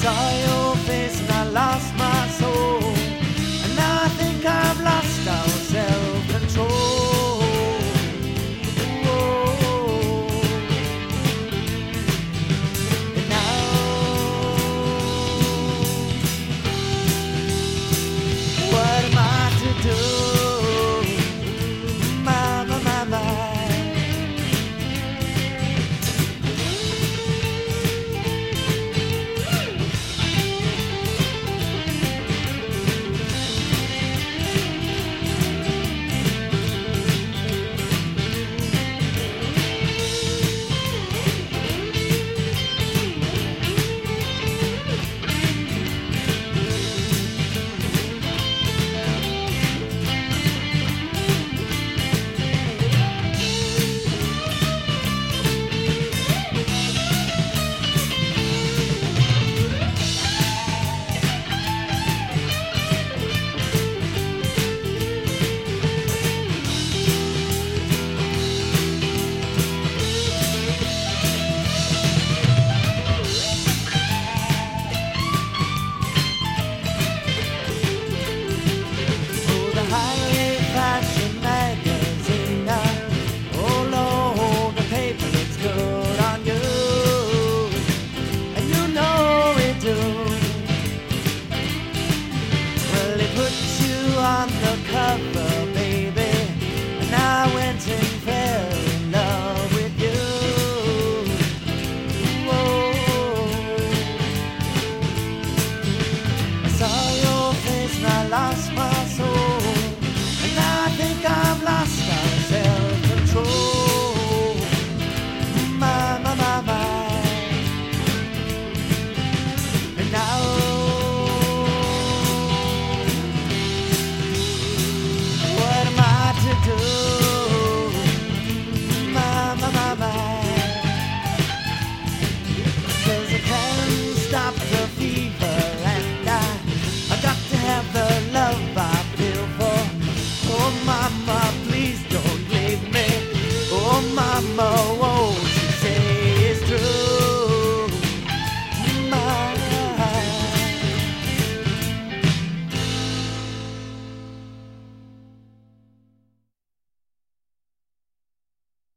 saw your face and I lost my soul, and now I think I've lost all self-control. And now, what am I to do? My, my, my, my. Highway fashion magazine, oh Lord, the paper looks good on you, and you know it do. Well, it puts you on the cover